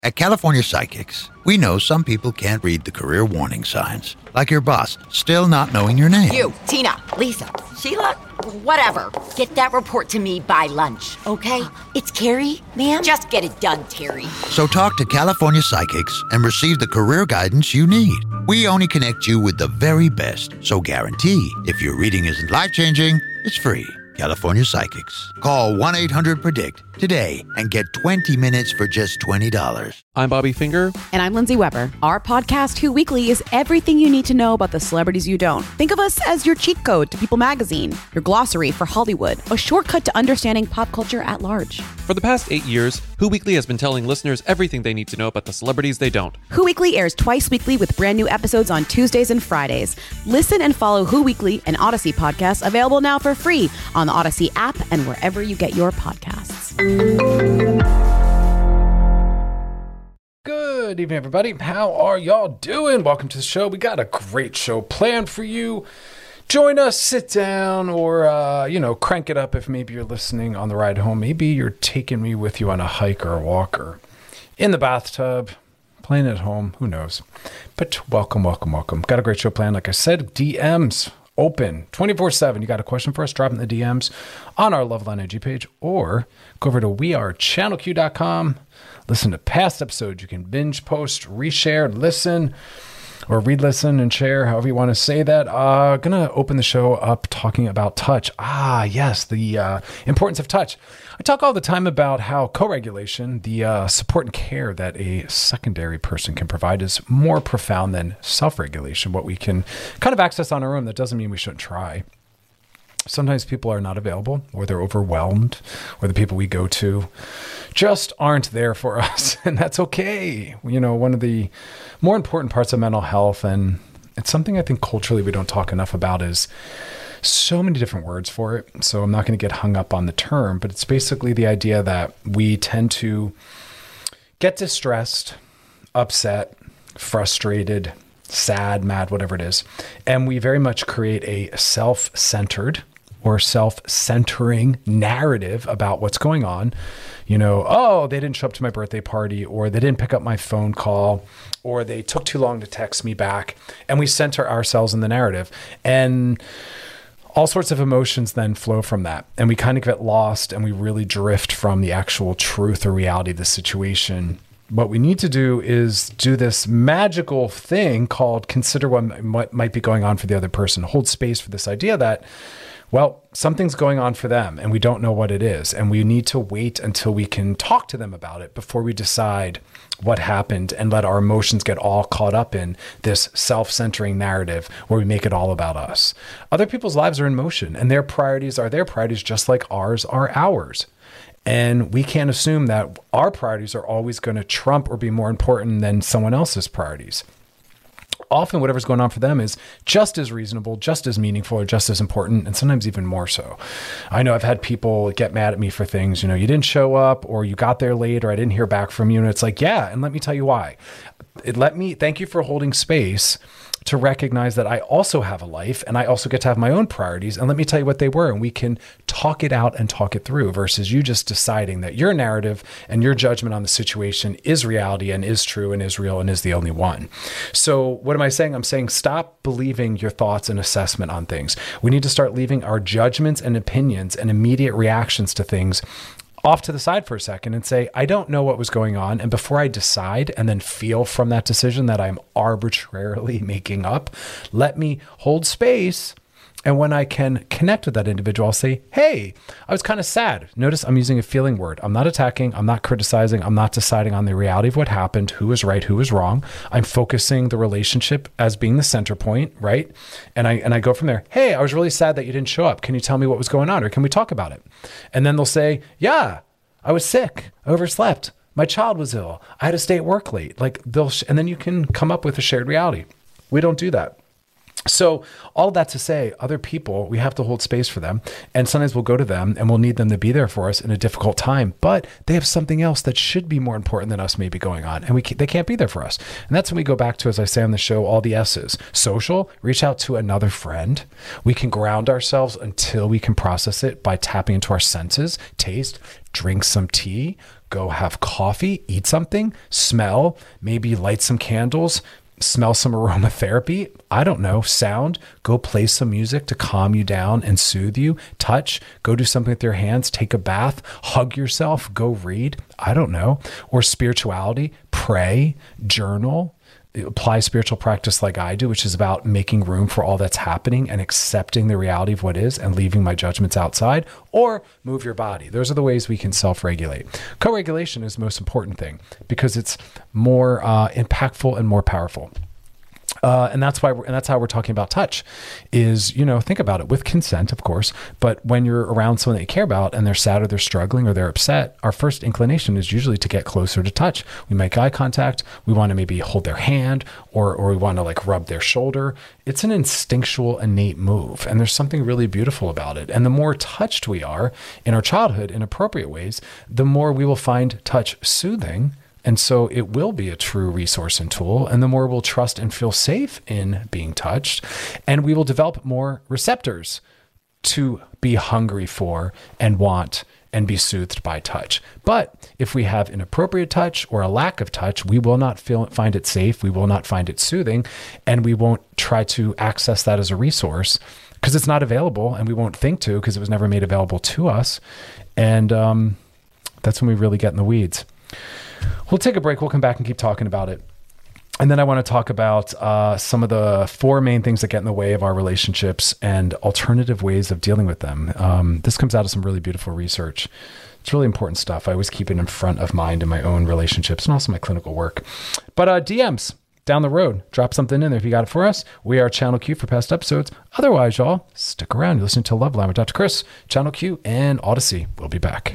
At California Psychics, we know some people can't read the career warning signs, like your boss still not knowing your name. You, Tina, Lisa, Sheila, whatever. Get that report to me by lunch, okay? It's Carrie, ma'am? Just get it done, Terry. So talk to California Psychics and receive the career guidance you need. We only connect you with the very best, so guarantee if your reading isn't life-changing, it's free. California Psychics. Call 1-800-PREDICT today and get 20 minutes for just $20. I'm Bobby Finger. And I'm Lindsay Weber. Our podcast, Who Weekly, is everything you need to know about the celebrities you don't. Think of us as your cheat code to People Magazine, your glossary for Hollywood, a shortcut to understanding pop culture at large. For the past 8 years, Who Weekly has been telling listeners everything they need to know about the celebrities they don't. Who Weekly airs twice weekly with brand new episodes on Tuesdays and Fridays. Listen and follow Who Weekly, an Odyssey podcast, available now for free on the Odyssey app and wherever you get your podcasts. Good evening, everybody. How are y'all doing? Welcome to the show. We got a great show planned for you. Join us, sit down, or, crank it up if maybe you're listening on the ride home. Maybe you're taking me with you on a hike or a walk or in the bathtub, playing at home. Who knows? But welcome. Got a great show planned. Like I said, DMs open 24/7. You got a question for us? Drop in the DMs on our Loveline IG page or go over to wearechannelq.com. Listen to past episodes. You can binge, post, reshare, listen, or re-listen and share, however you want to say that. Gonna open the show up talking about touch. Yes, the importance of touch. I talk all the time about how co-regulation, the support and care that a secondary person can provide, is more profound than self-regulation, what we can kind of access on our own. That doesn't mean we shouldn't try. Sometimes people are not available, or they're overwhelmed, or the people we go to just aren't there for us, and that's okay. One of the more important parts of mental health, and it's something I think culturally we don't talk enough about, is so many different words for it. So I'm not going to get hung up on the term, but it's basically the idea that we tend to get distressed, upset, frustrated, sad, mad, whatever it is, and we very much create a self-centered or self-centering narrative about what's going on. They didn't show up to my birthday party, or they didn't pick up my phone call, or they took too long to text me back. And we center ourselves in the narrative. And all sorts of emotions then flow from that. And we kind of get lost, and we really drift from the actual truth or reality of the situation. What we need to do is do this magical thing called consider what might be going on for the other person. Hold space for this idea that, well, something's going on for them and we don't know what it is. And we need to wait until we can talk to them about it before we decide what happened and let our emotions get all caught up in this self-centering narrative where we make it all about us. Other people's lives are in motion, and their priorities are their priorities, just like ours are ours. And we can't assume that our priorities are always going to trump or be more important than someone else's priorities. Often whatever's going on for them is just as reasonable, just as meaningful, or just as important, and sometimes even more so. I know I've had people get mad at me for things, you didn't show up, or you got there late, or I didn't hear back from you. And it's like, yeah, and let me tell you why. Thank you for holding space to recognize that I also have a life, and I also get to have my own priorities. And let me tell you what they were, and we can talk it out and talk it through, versus you just deciding that your narrative and your judgment on the situation is reality and is true and is real and is the only one. So what am I saying? I'm saying stop believing your thoughts and assessment on things. We need to start leaving our judgments and opinions and immediate reactions to things off to the side for a second and say, I don't know what was going on. And before I decide and then feel from that decision that I'm arbitrarily making up, let me hold space. And when I can connect with that individual, I'll say, hey, I was kind of sad. Notice I'm using a feeling word. I'm not attacking. I'm not criticizing. I'm not deciding on the reality of what happened, who was right, who was wrong. I'm focusing the relationship as being the center point, right? And I go from there. Hey, I was really sad that you didn't show up. Can you tell me what was going on, or can we talk about it? And then they'll say, yeah, I was sick. I overslept. My child was ill. I had to stay at work late. And then you can come up with a shared reality. We don't do that. So all that to say, other people, we have to hold space for them. And sometimes we'll go to them and we'll need them to be there for us in a difficult time, but they have something else that should be more important than us maybe going on. And they can't be there for us. And that's when we go back to, as I say on the show, all the S's. Social, reach out to another friend. We can ground ourselves until we can process it by tapping into our senses, taste, drink some tea, go have coffee, eat something, smell, maybe light some candles, smell some aromatherapy. I don't know, sound, go play some music to calm you down and soothe you, touch, go do something with your hands, take a bath, hug yourself, go read. I don't know. Or spirituality, pray, journal, apply spiritual practice like I do, which is about making room for all that's happening and accepting the reality of what is and leaving my judgments outside, or move your body. Those are the ways we can self-regulate. Co-regulation is the most important thing because it's more impactful and more powerful. And that's how we're talking about touch is, think about it with consent, of course, but when you're around someone that you care about and they're sad or they're struggling or they're upset, our first inclination is usually to get closer to touch. We make eye contact. We want to maybe hold their hand or we want to like rub their shoulder. It's an instinctual, innate move. And there's something really beautiful about it. And the more touched we are in our childhood in appropriate ways, the more we will find touch soothing. And so it will be a true resource and tool. And the more we'll trust and feel safe in being touched, and we will develop more receptors to be hungry for and want and be soothed by touch. But if we have inappropriate touch or a lack of touch, we will not find it safe. We will not find it soothing. And we won't try to access that as a resource because it's not available, and we won't think to because it was never made available to us. And that's when we really get in the weeds. We'll take a break. We'll come back and keep talking about it. And then I want to talk about some of the 4 main things that get in the way of our relationships and alternative ways of dealing with them. This comes out of some really beautiful research. It's really important stuff. I always keep it in front of mind in my own relationships and also my clinical work. But DMs down the road, drop something in there if you got it for us. We are Channel Q for past episodes. Otherwise, y'all, stick around. You're listening to Love Line with Dr. Chris, Channel Q, and Odyssey. We'll be back.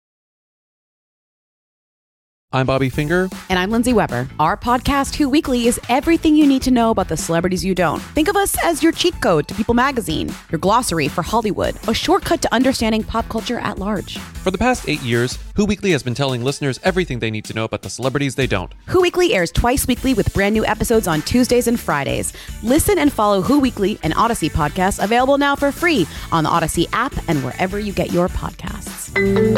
I'm Bobby Finger. And I'm Lindsay Weber. Our podcast, Who Weekly, is everything you need to know about the celebrities you don't. Think of us as your cheat code to People Magazine, your glossary for Hollywood, a shortcut to understanding pop culture at large. For the past 8 years, Who Weekly has been telling listeners everything they need to know about the celebrities they don't. Who Weekly airs twice weekly with brand new episodes on Tuesdays and Fridays. Listen and follow Who Weekly, an Odyssey podcast, available now for free on the Odyssey app and wherever you get your podcasts.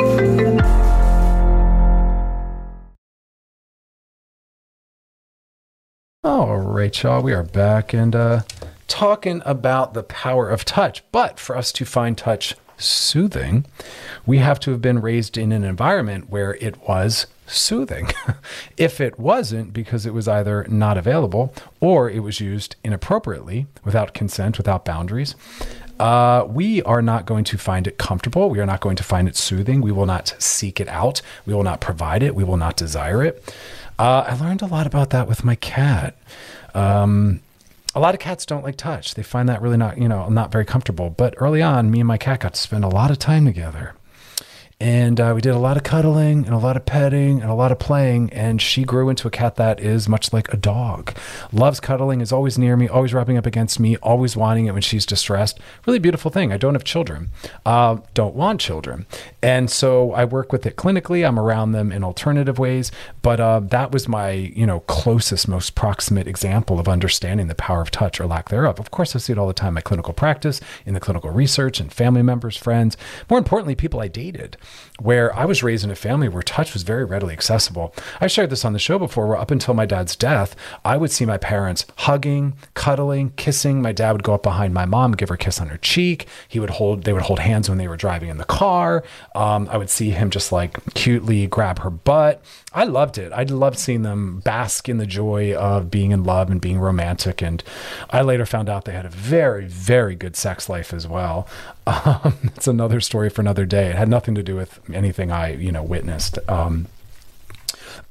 All right, y'all, we are back and talking about the power of touch. But for us to find touch soothing, we have to have been raised in an environment where it was soothing. If it wasn't, because it was either not available or it was used inappropriately, without consent, without boundaries, we are not going to find it comfortable. We are not going to find it soothing. We will not seek it out. We will not provide it. We will not desire it. I learned a lot about that with my cat. A lot of cats don't like touch. They find that really not very comfortable. But early on, me and my cat got to spend a lot of time together. And we did a lot of cuddling and a lot of petting and a lot of playing. And she grew into a cat that is much like a dog. Loves cuddling, is always near me, always rubbing up against me, always wanting it when she's distressed. Really beautiful thing. I don't have children. Don't want children. And so I work with it clinically. I'm around them in alternative ways. But that was my, closest, most proximate example of understanding the power of touch or lack thereof. Of course, I see it all the time in my clinical practice, in the clinical research, and family members, friends. More importantly, people I dated, where I was raised in a family where touch was very readily accessible. I shared this on the show before, where up until my dad's death, I would see my parents hugging, cuddling, kissing. My dad would go up behind my mom, give her a kiss on her cheek. They would hold hands when they were driving in the car. I would see him just like cutely grab her butt. I loved it. I loved seeing them bask in the joy of being in love and being romantic. And I later found out they had a very, very good sex life as well. It's another story for another day. It had nothing to do with anything I, witnessed. But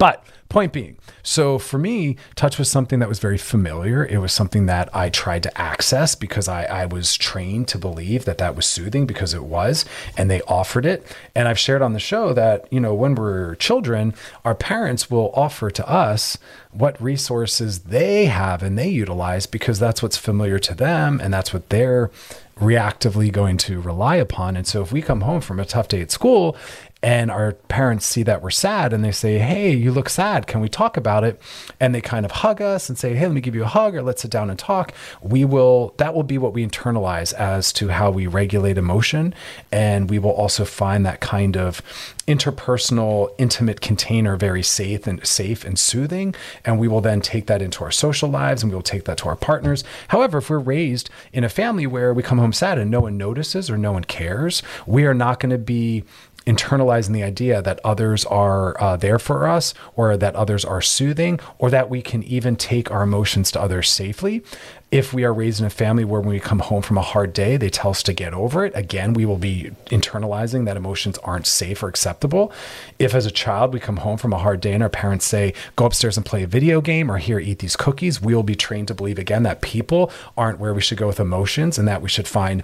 Point being, so for me, touch was something that was very familiar. It was something that I tried to access because I was trained to believe that that was soothing because it was, and they offered it. And I've shared on the show that, when we're children, our parents will offer to us what resources they have and they utilize because that's what's familiar to them and that's what they're reactively going to rely upon. And so if we come home from a tough day at school and our parents see that we're sad and they say, hey, you look sad, can we talk about it? And they kind of hug us and say, hey, let me give you a hug, or let's sit down and talk. That will be what we internalize as to how we regulate emotion. And we will also find that kind of interpersonal, intimate container very safe and soothing. And we will then take that into our social lives and we will take that to our partners. However, if we're raised in a family where we come home sad and no one notices or no one cares, we are not going to be internalizing the idea that others are there for us, or that others are soothing, or that we can even take our emotions to others safely. If we are raised in a family where when we come home from a hard day, they tell us to get over it, again, we will be internalizing that emotions aren't safe or acceptable. If as a child, we come home from a hard day and our parents say, go upstairs and play a video game, or here, eat these cookies, we will be trained to believe again that people aren't where we should go with emotions, and that we should find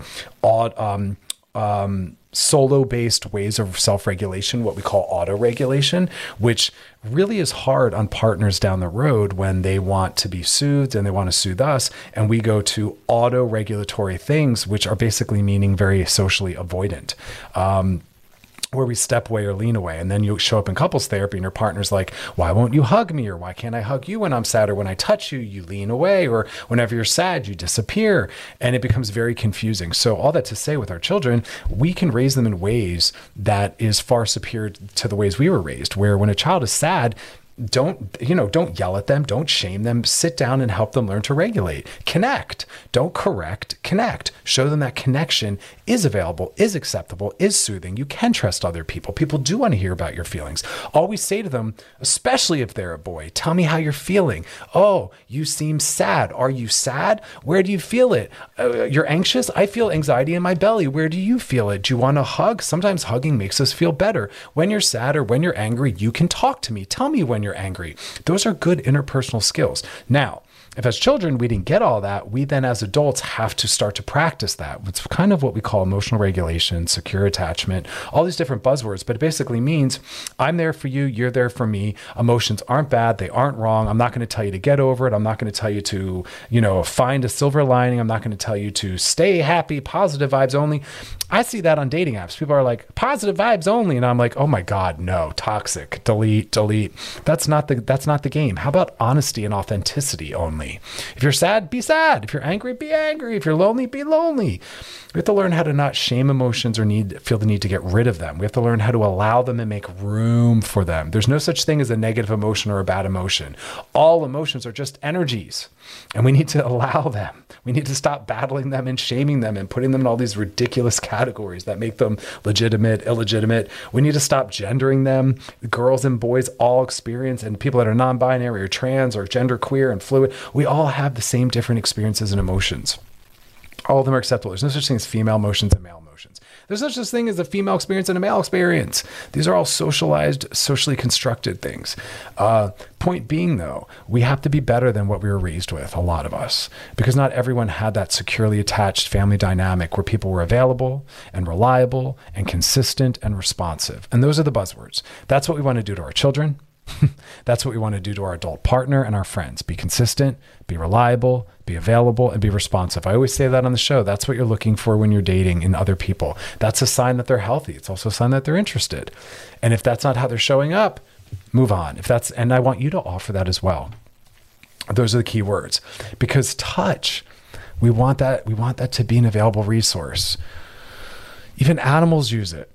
solo-based ways of self-regulation, what we call auto-regulation, which really is hard on partners down the road when they want to be soothed and they want to soothe us. And we go to auto-regulatory things, which are basically meaning very socially avoidant. Where we step away or lean away. And then you show up in couples therapy and your partner's like, why won't you hug me? Or why can't I hug you when I'm sad? Or when I touch you, you lean away. Or whenever you're sad, you disappear. And it becomes very confusing. So all that to say, with our children, we can raise them in ways that is far superior to the ways we were raised, where when a child is sad, don't yell at them, don't shame them, sit down and help them learn to regulate, connect, don't correct, connect, show them that connection is available, is acceptable, is soothing. You can trust other people. People do want to hear about your feelings. Always say to them, especially if they're a boy, tell me how you're feeling. Oh, you seem sad. Are you sad? Where do you feel it? You're anxious? I feel anxiety in my belly. Where do you feel it? Do you want to hug? Sometimes hugging makes us feel better. When you're sad or when you're angry, you can talk to me. Tell me when you're angry. Those are good interpersonal skills. Now, if as children we didn't get all that, we then as adults have to start to practice that. It's kind of what we call emotional regulation, secure attachment, all these different buzzwords, but it basically means I'm there for you, you're there for me. Emotions aren't bad, they aren't wrong. I'm not going to tell you to get over it. I'm not going to tell you to, find a silver lining. I'm not going to tell you to stay happy, positive vibes only. I see that on dating apps. People are like, positive vibes only. And I'm like, oh my God, no, toxic, delete. That's not the game. How about honesty and authenticity only? If you're sad, be sad. If you're angry, be angry. If you're lonely, be lonely. We have to learn how to not shame emotions or feel the need to get rid of them. We have to learn how to allow them and make room for them. There's no such thing as a negative emotion or a bad emotion. All emotions are just energies, and we need to allow them. We need to stop battling them and shaming them and putting them in all these ridiculous categories that make them legitimate, illegitimate. We need to stop gendering them. Girls and boys all experience, and people that are non-binary or trans or genderqueer and fluid, we all have the same different experiences and emotions. All of them are acceptable. There's no such thing as female emotions and male emotions. There's no such thing as a female experience and a male experience. These are all socialized, socially constructed things. Point being, though, we have to be better than what we were raised with, a lot of us, because not everyone had that securely attached family dynamic where people were available and reliable and consistent and responsive. And those are the buzzwords. That's what we want to do to our children. That's what we want to do to our adult partner and our friends. Be consistent, be reliable, be available, and be responsive. I always say that on the show. That's what you're looking for when you're dating in other people. That's a sign that they're healthy. It's also a sign that they're interested. And if that's not how they're showing up, move on. And I want you to offer that as well. Those are the key words. Because touch, we want that to be an available resource. Even animals use it.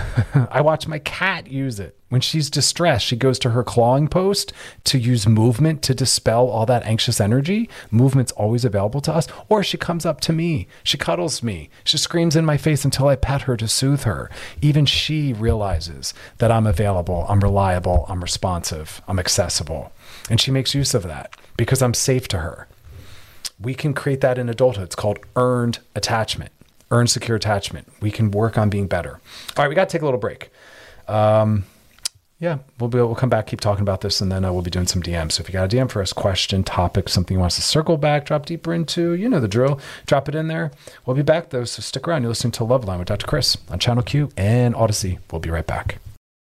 I watch my cat use it. When she's distressed, she goes to her clawing post to use movement to dispel all that anxious energy. Movement's always available to us. Or she comes up to me. She cuddles me. She screams in my face until I pet her to soothe her. Even she realizes that I'm available, I'm reliable, I'm responsive, I'm accessible. And she makes use of that because I'm safe to her. We can create that in adulthood. It's called earned attachment. Earned secure attachment. We can work on being better. All right, we got to take a little break. Yeah, we'll come back, keep talking about this, and then we'll be doing some DMs. So if you got a DM for us, question, topic, something you want us to circle back, drop deeper into, you know the drill, drop it in there. We'll be back, though, so stick around. You're listening to Loveline with Dr. Chris on Channel Q and Odyssey. We'll be right back.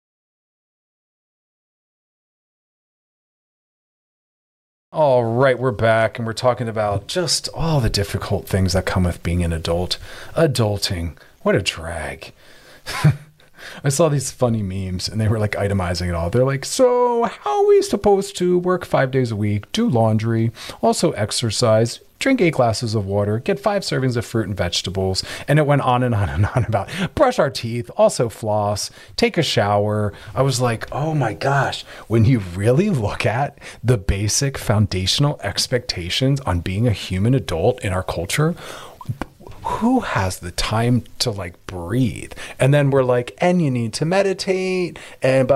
All right, we're back, and we're talking about just all the difficult things that come with being an adult. Adulting, what a drag. I saw these funny memes and they were like itemizing it all. They're like, so how are we supposed to work 5 days a week, do laundry, also exercise, drink 8 glasses of water, get 5 servings of fruit and vegetables? And it went on and on and on about brush our teeth, also floss, take a shower. I was like, oh my gosh, when you really look at the basic foundational expectations on being a human adult in our culture, who has the time to like breathe? And then we're like, and you need to meditate and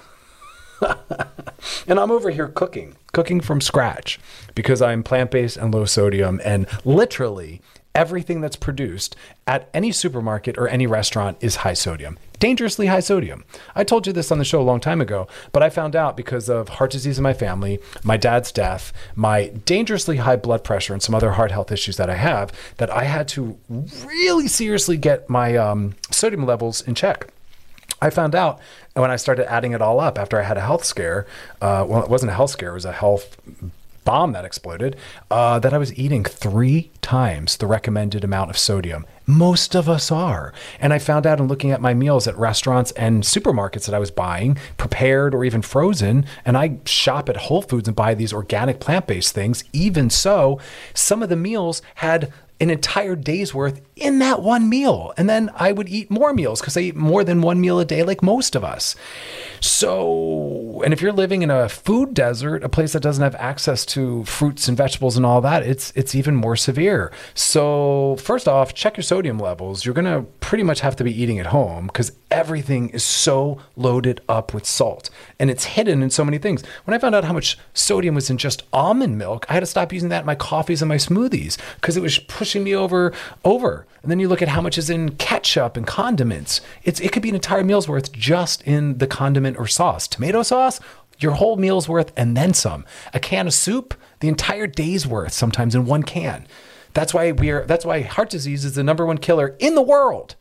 and I'm over here cooking from scratch because I'm plant-based and low sodium, and literally everything that's produced at any supermarket or any restaurant is high sodium, dangerously high sodium. I told you this on the show a long time ago, but I found out because of heart disease in my family, my dad's death, my dangerously high blood pressure, and some other heart health issues that I have, that I had to really seriously get my sodium levels in check. I found out when I started adding it all up after I had a health scare. Well, it wasn't a health scare, it was a health bomb that exploded, that I was eating 3 times the recommended amount of sodium. Most of us are. And I found out in looking at my meals at restaurants and supermarkets that I was buying, prepared or even frozen, and I shop at Whole Foods and buy these organic plant-based things. Even so, some of the meals had an entire day's worth in that one meal. And then I would eat more meals because I eat more than one meal a day like most of us. So, and if you're living in a food desert, a place that doesn't have access to fruits and vegetables and all that, it's even more severe. So first off, check your sodium levels. You're going to pretty much have to be eating at home because everything is so loaded up with salt and it's hidden in so many things. When I found out how much sodium was in just almond milk, I had to stop using that in my coffees and my smoothies because it was pushing me over. And then you look at how much is in ketchup and condiments. It could be an entire meal's worth just in the condiment or sauce. Tomato sauce, your whole meal's worth and then some. A can of soup, the entire day's worth sometimes in one can. That's why heart disease is the #1 killer in the world.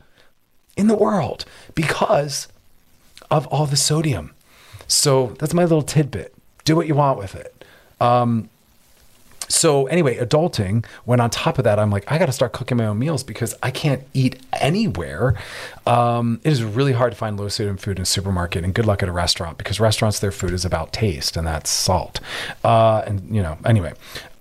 Because of all the sodium. So that's my little tidbit. Do what you want with it. So anyway, adulting, when on top of that, I'm like, I got to start cooking my own meals because I can't eat anywhere. It is really hard to find low sodium food in a supermarket, and good luck at a restaurant because restaurants, their food is about taste and that's salt. Anyway,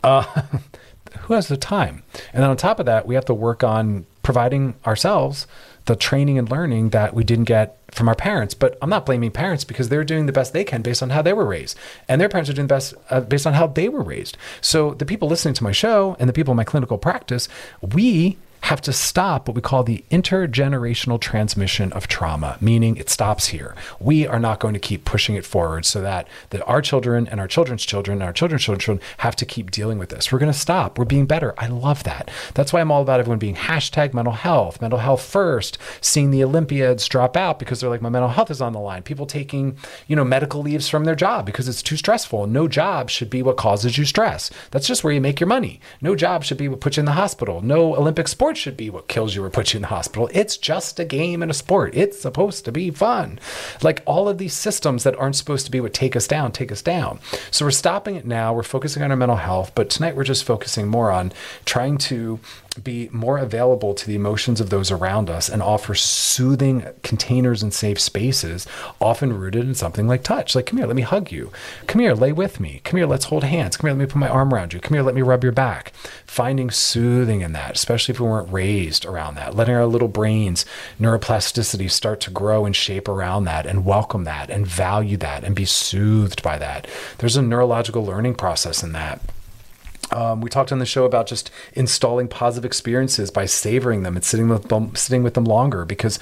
who has the time? And then on top of that, we have to work on providing ourselves the training and learning that we didn't get from our parents. But I'm not blaming parents because they're doing the best they can based on how they were raised. And their parents are doing the best based on how they were raised. So the people listening to my show and the people in my clinical practice, we have to stop what we call the intergenerational transmission of trauma, meaning it stops here. We are not going to keep pushing it forward so that our children and our children's children and our children's children have to keep dealing with this. We're going to stop. We're being better. I love that. That's why I'm all about everyone being hashtag mental health first, seeing the Olympiads drop out because they're like, my mental health is on the line. People taking, medical leaves from their job because it's too stressful. No job should be what causes you stress. That's just where you make your money. No job should be what puts you in the hospital. No Olympic sport should be what kills you or puts you in the hospital. It's just a game and a sport. It's supposed to be fun. Like all of these systems that aren't supposed to be what take us down. So we're stopping it now. We're focusing on our mental health, but tonight we're just focusing more on trying to be more available to the emotions of those around us and offer soothing containers and safe spaces, often rooted in something like touch. Like, come here, let me hug you. Come here, lay with me. Come here, let's hold hands. Come here, let me put my arm around you. Come here, let me rub your back. Finding soothing in that, especially if we weren't raised around that. Letting our little brains, neuroplasticity start to grow and shape around that and welcome that and value that and be soothed by that. There's a neurological learning process in that. We talked on the show about just installing positive experiences by savoring them and sitting with them longer because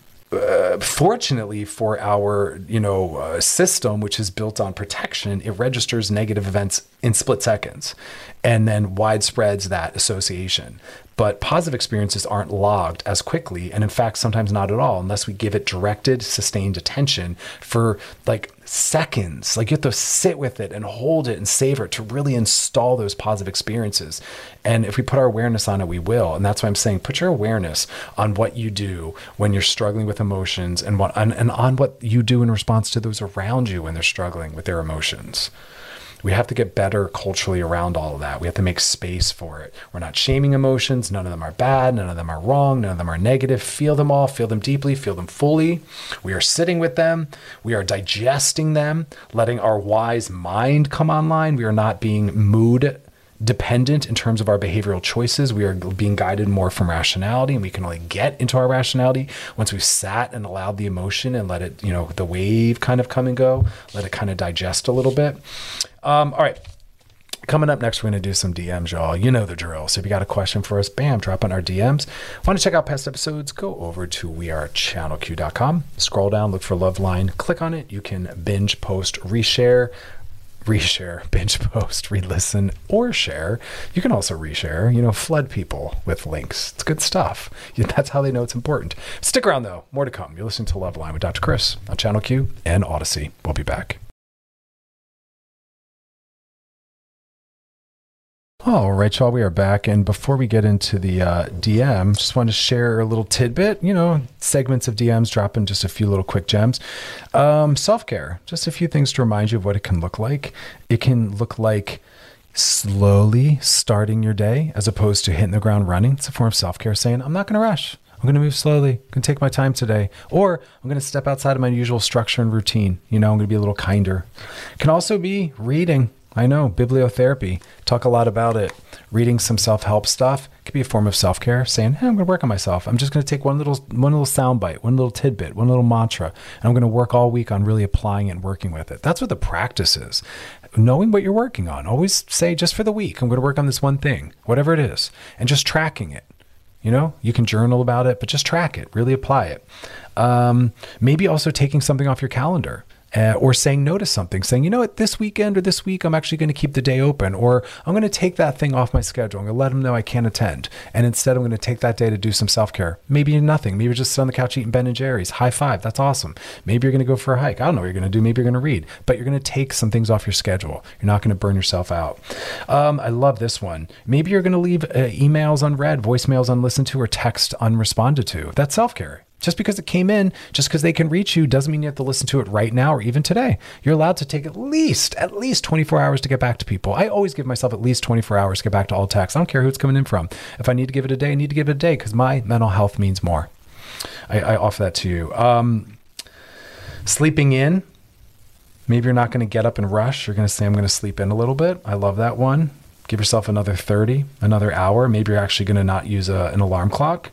fortunately for our, system, which is built on protection, it registers negative events in split seconds and then widespreads that association. But positive experiences aren't logged as quickly. And in fact, sometimes not at all, unless we give it directed, sustained attention for like seconds. Like you have to sit with it and hold it and savor it to really install those positive experiences. And if we put our awareness on it, we will. And that's why I'm saying, put your awareness on what you do when you're struggling with emotions, and on what you do in response to those around you when they're struggling with their emotions. We have to get better culturally around all of that. We have to make space for it. We're not shaming emotions. None of them are bad. None of them are wrong. None of them are negative. Feel them all. Feel them deeply. Feel them fully. We are sitting with them. We are digesting them, letting our wise mind come online. We are not being mood dependent in terms of our behavioral choices. We are being guided more from rationality, and we can only get into our rationality once we've sat and allowed the emotion and let it, the wave kind of come and go, let it kind of digest a little bit. All right. Coming up next, we're going to do some DMs, y'all. You know the drill. So if you got a question for us, bam, drop on our DMs. Want to check out past episodes? Go over to wearechannelq.com. Scroll down, look for Loveline, click on it. You can binge, post, reshare, binge post, re-listen, or share. You can also reshare, flood people with links. It's good stuff. That's how they know it's important. Stick around though, more to come. You're listening to Loveline with Dr. Chris on Channel Q and Odyssey. We'll be back. All right, y'all, we are back. And before we get into the DM, just wanted to share a little tidbit, segments of DMs, dropping just a few little quick gems. Self-care, just a few things to remind you of what it can look like. It can look like slowly starting your day as opposed to hitting the ground running. It's a form of self-care, saying, I'm not going to rush. I'm going to move slowly. I'm going to take my time today. Or I'm going to step outside of my usual structure and routine. I'm going to be a little kinder. It can also be reading. I know, bibliotherapy, talk a lot about it. Reading some self-help stuff could be a form of self-care, saying, hey, I'm going to work on myself. I'm just going to take one little soundbite, one little tidbit, one little mantra, and I'm going to work all week on really applying it and working with it. That's what the practice is. Knowing what you're working on. Always say, just for the week, I'm going to work on this one thing, whatever it is, and just tracking it. You can journal about it, but just track it, really apply it. Maybe also taking something off your calendar. Or saying no to something, saying, you know what, this weekend or this week, I'm actually going to keep the day open, or I'm going to take that thing off my schedule. I'm going to let them know I can't attend. And instead, I'm going to take that day to do some self-care. Maybe nothing. Maybe you're just sit on the couch eating Ben & Jerry's. High five. That's awesome. Maybe you're going to go for a hike. I don't know what you're going to do. Maybe you're going to read, but you're going to take some things off your schedule. You're not going to burn yourself out. I love this one. Maybe you're going to leave emails unread, voicemails unlistened to, or text unresponded to. That's self-care. Just because it came in, just because they can reach you, doesn't mean you have to listen to it right now or even today. You're allowed to take at least 24 hours to get back to people. I always give myself at least 24 hours to get back to all texts. I don't care who it's coming in from. If I need to give it a day, I need to give it a day because my mental health means more. I offer that to you. Sleeping in. Maybe you're not going to get up and rush. You're going to say, I'm going to sleep in a little bit. I love that one. Give yourself another 30, another hour. Maybe you're actually going to not use an alarm clock.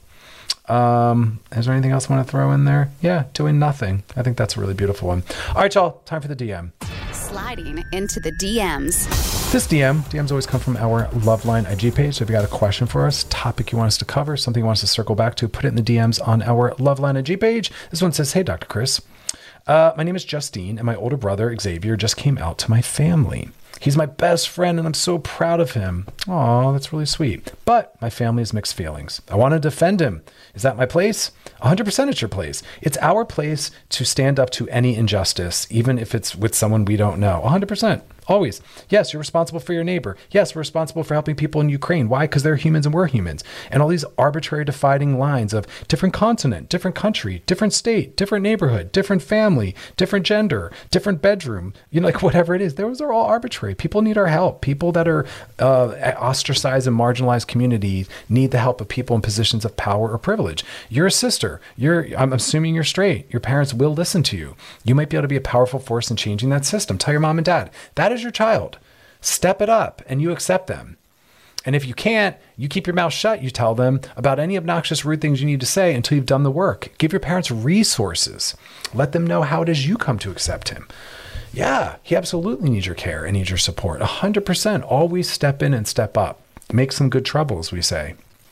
Is there anything else I want to throw in there? Yeah, doing nothing. I think that's a really beautiful one. All right, y'all, time for the DM. Sliding into the DMs. This DMs always come from our Loveline IG page. So if you got a question for us, topic you want us to cover, something you want us to circle back to, put it in the DMs on our Loveline IG page. This one says, hey, Dr. Chris. My name is Justine, and my older brother, Xavier, just came out to my family. He's my best friend, and I'm so proud of him. Aw, that's really sweet. But my family has mixed feelings. I want to defend him. Is that my place? 100% it's your place. It's our place to stand up to any injustice, even if it's with someone we don't know. 100%. Always. Yes, you're responsible for your neighbor. Yes, we're responsible for helping people in Ukraine. Why? Because they're humans and we're humans. And all these arbitrary dividing lines of different continent, different country, different state, different neighborhood, different family, different gender, different bedroom, like whatever it is. Those are all arbitrary. People need our help. People that are ostracized and marginalized communities need the help of people in positions of power or privilege. You're a sister. I'm assuming you're straight. Your parents will listen to you. You might be able to be a powerful force in changing that system. Tell your mom and dad, that is your child. Step it up and you accept them. And if you can't, you keep your mouth shut. You tell them about any obnoxious, rude things you need to say until you've done the work. Give your parents resources. Let them know how it is you come to accept him. Yeah, he absolutely needs your care and needs your support. 100%. Always step in and step up. Make some good trouble, as we say.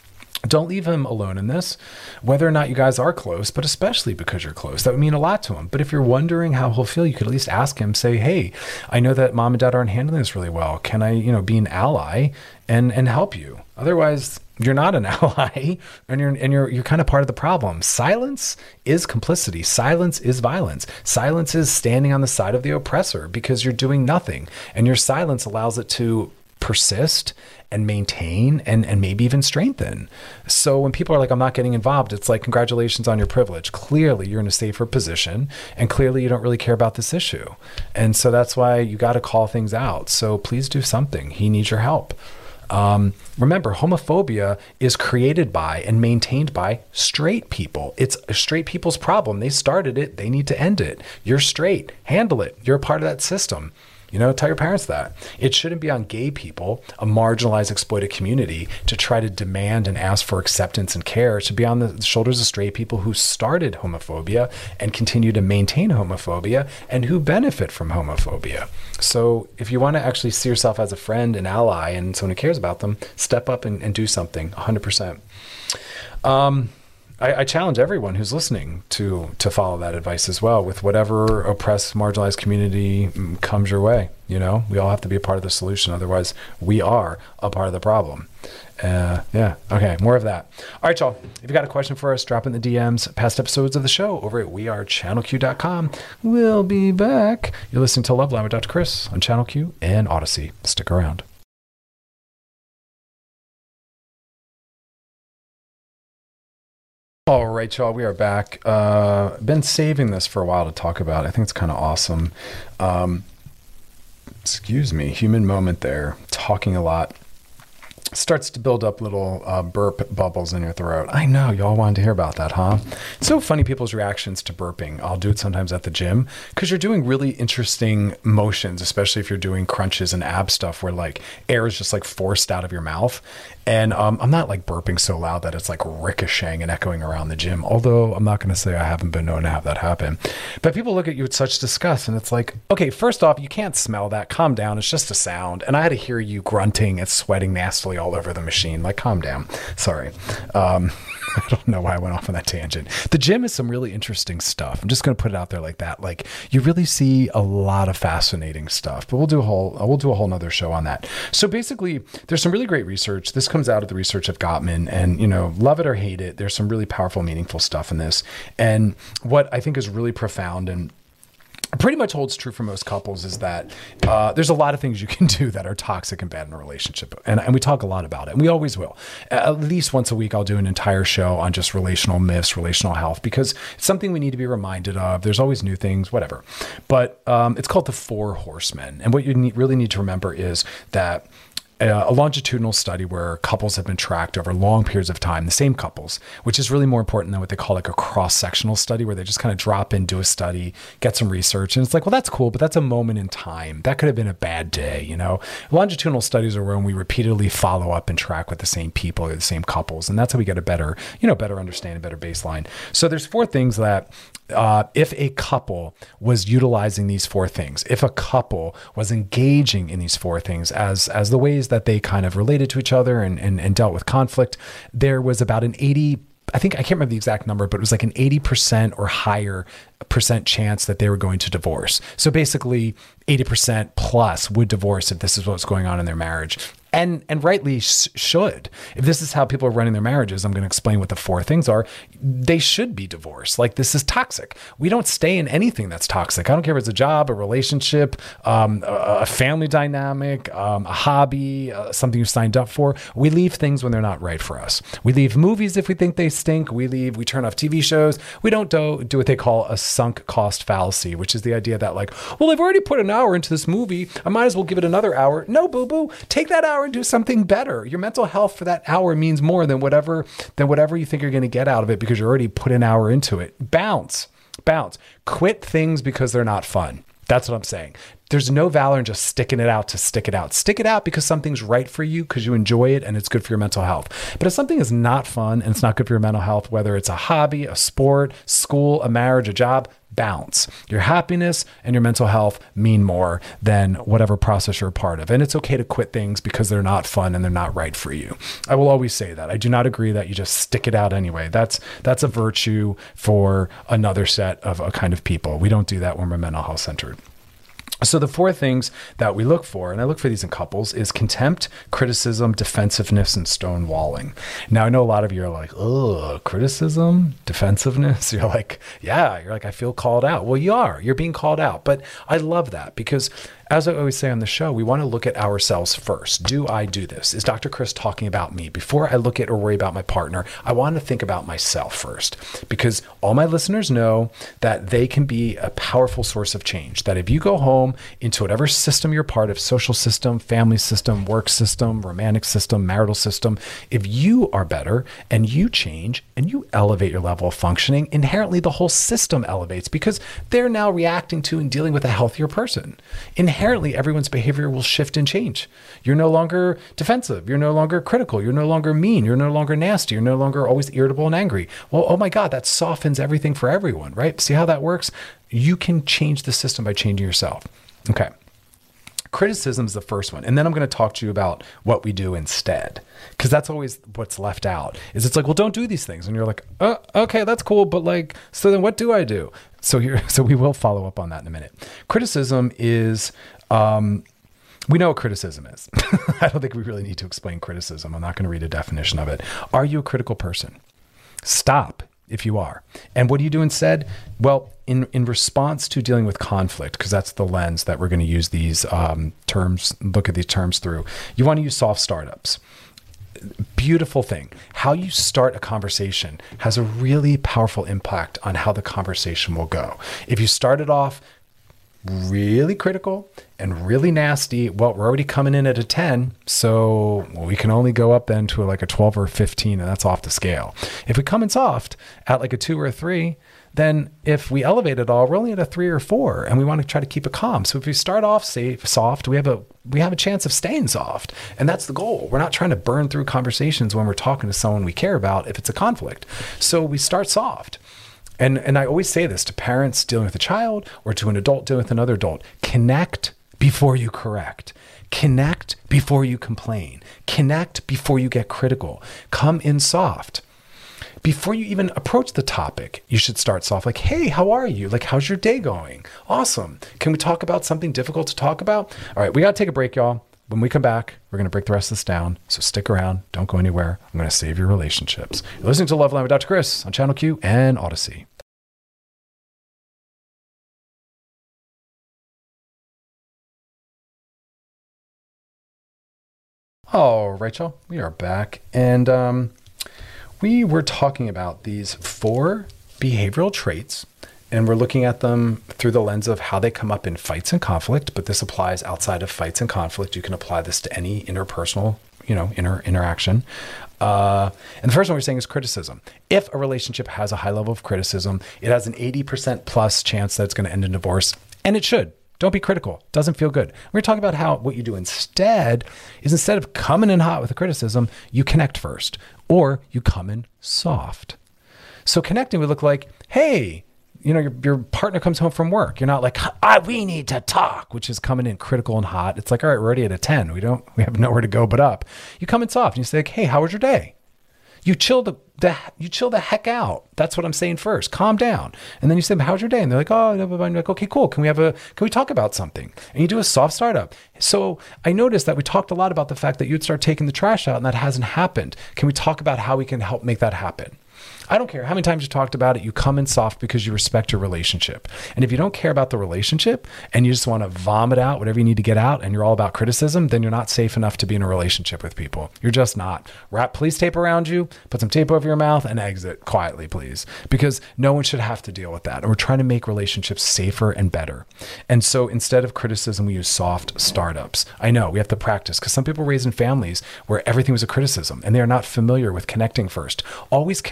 Don't leave him alone in this, whether or not you guys are close, but especially because you're close. That would mean a lot to him. But if you're wondering how he'll feel, you could at least ask him, say, hey, I know that mom and dad aren't handling this really well. Can I, be an ally and help you? Otherwise, you're not an ally and you're kind of part of the problem. Silence is complicity. Silence is violence. Silence is standing on the side of the oppressor because you're doing nothing. And your silence allows it to persist and maintain and maybe even strengthen. So when people are like, I'm not getting involved, it's like, congratulations on your privilege. Clearly you're in a safer position and clearly you don't really care about this issue. And so that's why you got to call things out. So please do something. He needs your help. Remember, homophobia is created by and maintained by straight people. It's straight people's problem. They started it. They need to end it. You're straight. Handle it. You're a part of that system. Tell your parents that. It shouldn't be on gay people, a marginalized, exploited community, to try to demand and ask for acceptance and care. It should be on the shoulders of straight people who started homophobia and continue to maintain homophobia and who benefit from homophobia. So if you want to actually see yourself as a friend, an ally, and someone who cares about them, step up and do something, 100%. I challenge everyone who's listening to follow that advice as well with whatever oppressed, marginalized community comes your way. We all have to be a part of the solution. Otherwise, we are a part of the problem. Okay. More of that. All right, y'all. If you got a question for us, drop in the DMs. Past episodes of the show over at wearechannelq.com. We'll be back. You're listening to Love Line with Dr. Chris on Channel Q and Odyssey. Stick around. All right, y'all, we are back. Been saving this for a while to talk about. I think it's kind of awesome. Excuse me, human moment there. Talking a lot. Starts to build up little burp bubbles in your throat. I know, y'all wanted to hear about that, huh? It's so funny, people's reactions to burping. I'll do it sometimes at the gym because you're doing really interesting motions, especially if you're doing crunches and ab stuff where like air is just like forced out of your mouth. And I'm not like burping so loud that it's like ricocheting and echoing around the gym. Although I'm not going to say I haven't been known to have that happen. But people look at you with such disgust and it's like, okay, first off, you can't smell that. Calm down. It's just a sound. And I had to hear you grunting and sweating nastily all over the machine. Like, calm down. Sorry. I don't know why I went off on that tangent. The gym is some really interesting stuff. I'm just going to put it out there like that. Like, you really see a lot of fascinating stuff, but we'll do a whole nother show on that. So basically, there's some really great research. This comes out of the research of Gottman, and love it or hate it, there's some really powerful, meaningful stuff in this. And what I think is really profound and pretty much holds true for most couples is that there's a lot of things you can do that are toxic and bad in a relationship. And we talk a lot about it, and we always will. At least once a week, I'll do an entire show on just relational myths, relational health, because it's something we need to be reminded of. There's always new things, whatever. But it's called the Four Horsemen. And what you really need to remember is that a longitudinal study where couples have been tracked over long periods of time, the same couples, which is really more important than what they call like a cross-sectional study where they just kind of drop in, do a study, get some research. And it's like, well, that's cool, but that's a moment in time. That could have been a bad day, Longitudinal studies are when we repeatedly follow up and track with the same people or the same couples. And that's how we get a better understanding, better baseline. So there's four things that if a couple was utilizing these four things, if a couple was engaging in these four things as the ways that they kind of related to each other and dealt with conflict, there was about an 80, I can't remember the exact number, but it was like an 80% or higher percent chance that they were going to divorce. So basically 80% plus would divorce if this is what's going on in their marriage. And rightly should. If this is how people are running their marriages, I'm going to explain what the four things are. They should be divorced. Like, this is toxic. We don't stay in anything that's toxic. I don't care if it's a job, a relationship, a family dynamic, a hobby, something you signed up for. We leave things when they're not right for us. We leave movies if we think they stink. We turn off TV shows. We don't do what they call a sunk cost fallacy, which is the idea that like, well, I've already put an hour into this movie. I might as well give it another hour. No, boo-boo. Take that hour and do something better. Your mental health for that hour means more than whatever you think you're going to get out of it because you already put an hour into it. Bounce. Quit things because they're not fun. That's what I'm saying. There's no valor in just sticking it out to stick it out. Stick it out because something's right for you, because you enjoy it and it's good for your mental health. But if something is not fun and it's not good for your mental health, whether it's a hobby, a sport, school, a marriage, a job, bounce. Your happiness and your mental health mean more than whatever process you're a part of. And it's okay to quit things because they're not fun and they're not right for you. I will always say that. I do not agree that you just stick it out anyway. That's a virtue for another set of a kind of people. We don't do that when we're mental health centered. So the 4 things that we look for, and I look for these in couples, is contempt, criticism, defensiveness, and stonewalling. Now, I know a lot of you are like, oh, criticism, defensiveness. You're like, yeah, I feel called out. Well, you're being called out. But I love that because, as I always say on the show, we want to look at ourselves first. Do I do this? Is Dr. Chris talking about me? Before I look at or worry about my partner, I want to think about myself first, because all my listeners know that they can be a powerful source of change. That if you go home into whatever system you're part of, social system, family system, work system, romantic system, marital system, if you are better and you change and you elevate your level of functioning, inherently the whole system elevates because they're now reacting to and dealing with a healthier person. Inherently, everyone's behavior will shift and change. You're no longer defensive. You're no longer critical. You're no longer mean. You're no longer nasty. You're no longer always irritable and angry. Well, oh my God, that softens everything for everyone, right? See how that works? You can change the system by changing yourself. Okay. Criticism is the first one. And then I'm going to talk to you about what we do instead, because that's always what's left out. Is it's like, well, don't do these things. And you're like, oh, okay, that's cool. But like, so then what do I do? So we will follow up on that in a minute. Criticism is, we know what criticism is. I don't think we really need to explain criticism. I'm not going to read a definition of it. Are you a critical person? Stop if you are. And what do you do instead? Well, in response to dealing with conflict, because that's the lens that we're going to use these terms, look at these terms through, you want to use soft startups. Beautiful thing. How you start a conversation has a really powerful impact on how the conversation will go. If you start it off really critical and really nasty, well, we're already coming in at a 10, so we can only go up then to like a 12 or a 15, and that's off the scale. If we come in soft at like a 2 or a 3, then if we elevate it all, we're only at a 3 or 4, and we want to try to keep it calm. So if we start off soft, we have a chance of staying soft, and that's the goal. We're not trying to burn through conversations when we're talking to someone we care about if it's a conflict. So we start soft. And I always say this to parents dealing with a child or to an adult dealing with another adult. Connect before you correct. Connect before you complain. Connect before you get critical. Come in soft. Before you even approach the topic, you should start soft. Like, hey, how are you? Like, how's your day going? Awesome. Can we talk about something difficult to talk about? All right, we got to take a break, y'all. When we come back, we're going to break the rest of this down. So stick around. Don't go anywhere. I'm going to save your relationships. You're listening to Love Line with Dr. Chris on Channel Q and Odyssey. All right, y'all. We are back. And we were talking about these 4 behavioral traits, and we're looking at them through the lens of how they come up in fights and conflict, but this applies outside of fights and conflict. You can apply this to any interpersonal, interaction. And the first one we're saying is criticism. If a relationship has a high level of criticism, it has an 80% plus chance that it's going to end in divorce, and it should. Don't be critical. It doesn't feel good. We're talking about how what you do instead is, instead of coming in hot with the criticism, you connect first, or you come in soft. So connecting would look like, hey, your partner comes home from work. You're not like, we need to talk, which is coming in critical and hot. It's like, all right, we're already at a 10. We have nowhere to go but up. You come in soft and you say, like, hey, how was your day? You chill the heck out. That's what I'm saying first. Calm down. And then you say, how's your day? And they're like, oh, and you're like, okay, cool. Can we talk about something? And you do a soft startup. So I noticed that we talked a lot about the fact that you'd start taking the trash out, and that hasn't happened. Can we talk about how we can help make that happen? I don't care how many times you talked about it. You come in soft because you respect your relationship. And if you don't care about the relationship and you just want to vomit out whatever you need to get out, and you're all about criticism, then you're not safe enough to be in a relationship with people. You're just not. Wrap police tape around you, put some tape over your mouth, and exit quietly, please. Because no one should have to deal with that. And we're trying to make relationships safer and better. And so instead of criticism, we use soft startups. I know we have to practice, because some people were raised in families where everything was a criticism and they are not familiar with connecting first. Always connect before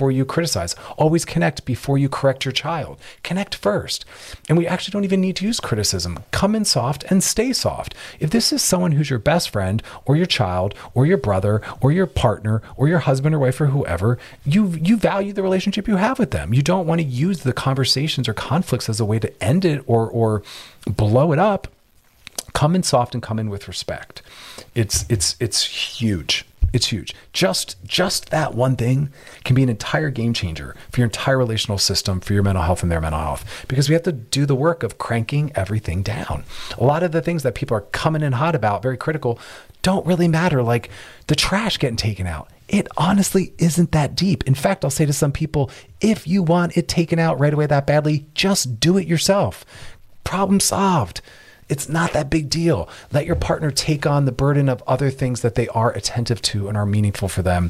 before you criticize. Always connect before you correct your child. Connect first. And we actually don't even need to use criticism. Come in soft and stay soft. If this is someone who's your best friend or your child or your brother or your partner or your husband or wife or whoever, you value the relationship you have with them. You don't want to use the conversations or conflicts as a way to end it or blow it up. Come in soft and come in with respect. It's huge. It's huge. Just that one thing can be an entire game changer for your entire relational system, for your mental health and their mental health, because we have to do the work of cranking everything down. A lot of the things that people are coming in hot about, very critical, don't really matter, like the trash getting taken out. It honestly isn't that deep. In fact, I'll say to some people, if you want it taken out right away that badly, just do it yourself. Problem solved. It's not that big deal. Let your partner take on the burden of other things that they are attentive to and are meaningful for them.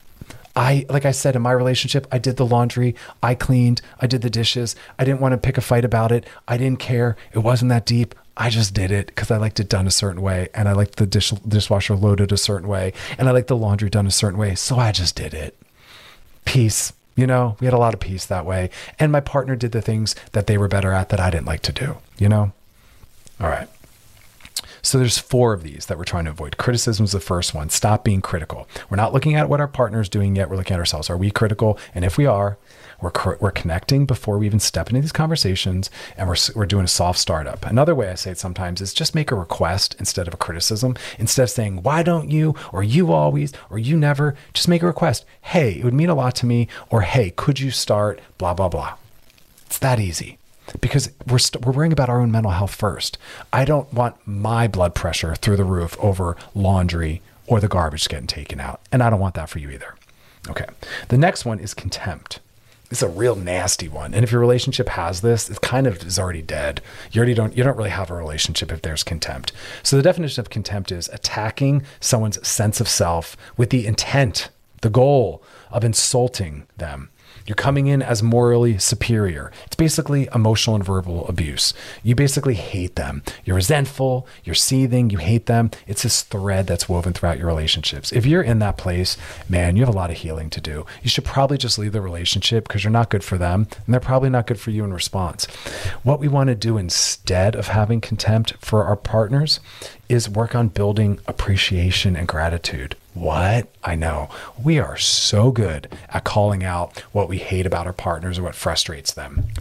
Like I said, in my relationship, I did the laundry, I cleaned, I did the dishes. I didn't want to pick a fight about it. I didn't care. It wasn't that deep. I just did it because I liked it done a certain way, and I liked the dishwasher loaded a certain way, and I liked the laundry done a certain way. So I just did it. Peace. We had a lot of peace that way. And my partner did the things that they were better at that I didn't like to do, All right. So there's 4 of these that we're trying to avoid. Criticism is the first one. Stop being critical. We're not looking at what our partner is doing yet. We're looking at ourselves. Are we critical? And if we are, we're connecting before we even step into these conversations, and we're doing a soft startup. Another way I say it sometimes is just make a request instead of a criticism. Instead of saying, why don't you, or you always, or you never, just make a request. Hey, it would mean a lot to me, or hey, could you start, blah, blah, blah. It's that easy. Because we're worrying about our own mental health first. I don't want my blood pressure through the roof over laundry or the garbage getting taken out. And I don't want that for you either. Okay. The next one is contempt. It's a real nasty one. And if your relationship has this, it kind of is already dead. You don't really have a relationship if there's contempt. So the definition of contempt is attacking someone's sense of self with the intent, the goal of insulting them. You're coming in as morally superior. It's basically emotional and verbal abuse. You basically hate them. You're resentful, you're seething, you hate them. It's this thread that's woven throughout your relationships. If you're in that place, man, you have a lot of healing to do. You should probably just leave the relationship because you're not good for them, and they're probably not good for you in response. What we want to do instead of having contempt for our partners is work on building appreciation and gratitude. What? I know. We are so good at calling out what we hate about our partners or what frustrates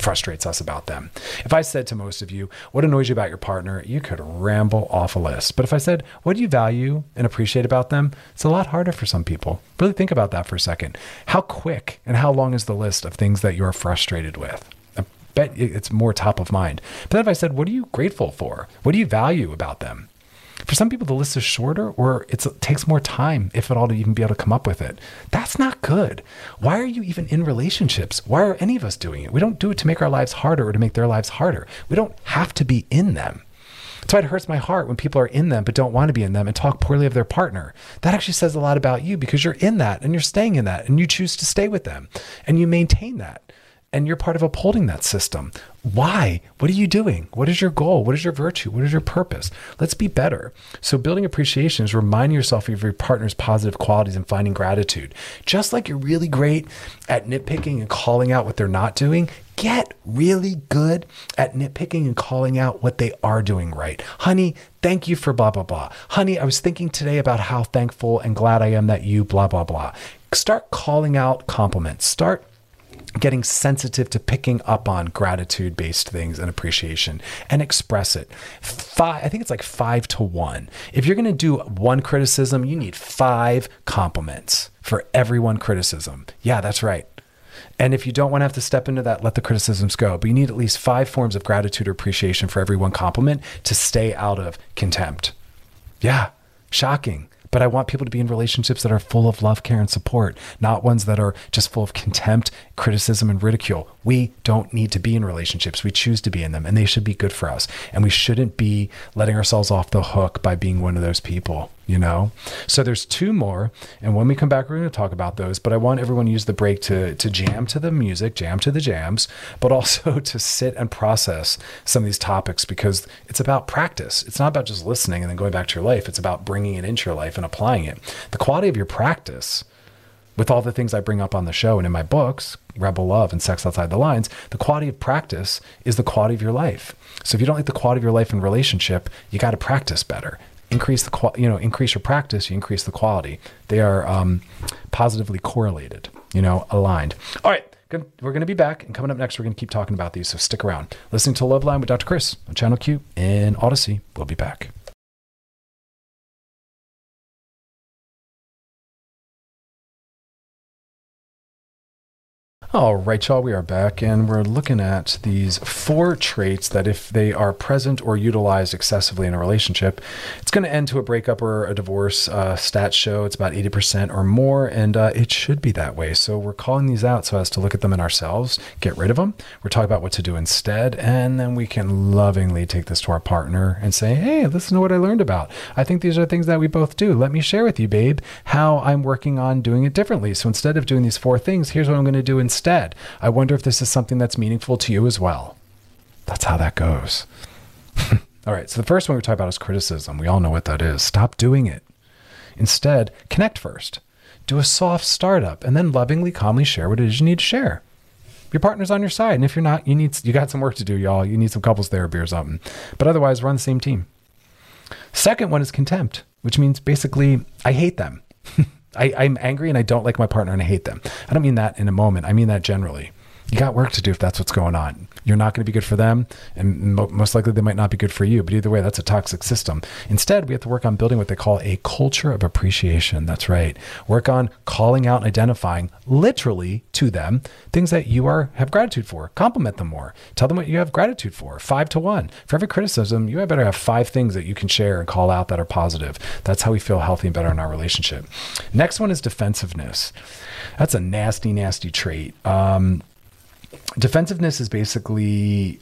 us about them. If I said to most of you, what annoys you about your partner, you could ramble off a list. But if I said, what do you value and appreciate about them? It's a lot harder for some people. Really think about that for a second. How quick and how long is the list of things that you're frustrated with? I bet it's more top of mind. But then if I said, what are you grateful for? What do you value about them? For some people, the list is shorter, or it takes more time, if at all, to even be able to come up with it. That's not good. Why are you even in relationships? Why are any of us doing it? We don't do it to make our lives harder or to make their lives harder. We don't have to be in them. That's why it hurts my heart when people are in them but don't want to be in them and talk poorly of their partner. That actually says a lot about you, because you're in that and you're staying in that and you choose to stay with them and you maintain that. And you're part of upholding that system. Why? What are you doing? What is your goal? What is your virtue? What is your purpose? Let's be better. So building appreciation is reminding yourself of your partner's positive qualities and finding gratitude. Just like you're really great at nitpicking and calling out what they're not doing, get really good at nitpicking and calling out what they are doing right. Honey, thank you for blah, blah, blah. Honey, I was thinking today about how thankful and glad I am that you blah, blah, blah. Start calling out compliments. Start getting sensitive to picking up on gratitude-based things and appreciation, and express it. I think it's like 5 to 1. If you're going to do one criticism, you need 5 compliments for every one criticism. Yeah, that's right. And if you don't want to have to step into that, let the criticisms go. But you need at least 5 forms of gratitude or appreciation for every one compliment to stay out of contempt. Yeah, shocking. But I want people to be in relationships that are full of love, care, and support, not ones that are just full of contempt, criticism, and ridicule. We don't need to be in relationships. We choose to be in them, and they should be good for us. And we shouldn't be letting ourselves off the hook by being one of those people, So there's 2 more, and when we come back, we're going to talk about those. But I want everyone to use the break to jam to the music, jam to the jams, but also to sit and process some of these topics, because it's about practice. It's not about just listening and then going back to your life. It's about bringing it into your life and applying it. The quality of your practice with all the things I bring up on the show and in my books, Rebel Love and Sex Outside the Lines, the quality of practice is the quality of your life. So if you don't like the quality of your life and relationship, you got to practice better. Increase your practice, you increase the quality. They are positively correlated, aligned. All right, we're going to be back, and coming up next, we're going to keep talking about these, so stick around. Listening to Love Line with Dr. Chris on Channel Q and Odyssey. We'll be back. All right, y'all, we are back, and we're looking at these 4 traits that if they are present or utilized excessively in a relationship, it's going to end to a breakup or a divorce. Stats show it's about 80% or more, and it should be that way. So we're calling these out so as to look at them in ourselves, get rid of them. We're talking about what to do instead, and then we can lovingly take this to our partner and say, hey, listen to what I learned about. I think these are things that we both do. Let me share with you, babe, how I'm working on doing it differently. So instead of doing these 4 things, here's what I'm going to do instead. I wonder if this is something that's meaningful to you as well. That's how that goes. All right. So the first one we're talking about is criticism. We all know what that is. Stop doing it. Instead, connect first. Do a soft startup and then lovingly, calmly share what it is you need to share. Your partner's on your side. And if you're not, you got some work to do, y'all. You need some couples therapy or something. But otherwise, we're on the same team. Second one is contempt, which means basically, I hate them. I'm angry and I don't like my partner and I hate them. I don't mean that in a moment. I mean that generally. You got work to do if that's what's going on. You're not going to be good for them, and most likely they might not be good for you. But either way, that's a toxic system. Instead, we have to work on building what they call a culture of appreciation. That's right. Work on calling out and identifying literally to them things that you have gratitude for. Compliment them more. Tell them what you have gratitude for. 5 to 1. For every criticism, you better have 5 things that you can share and call out that are positive. That's how we feel healthy and better in our relationship. Next one is defensiveness. That's a nasty, nasty trait. Defensiveness is basically